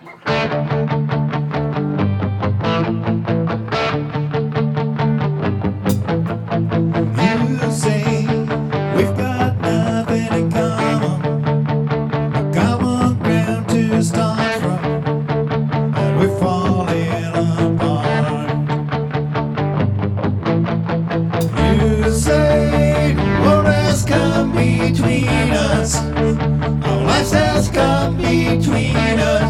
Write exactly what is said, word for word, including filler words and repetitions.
You say we've got nothing in common, common ground to start from, and we're falling apart. You say the world has come between us, our lives has come between us.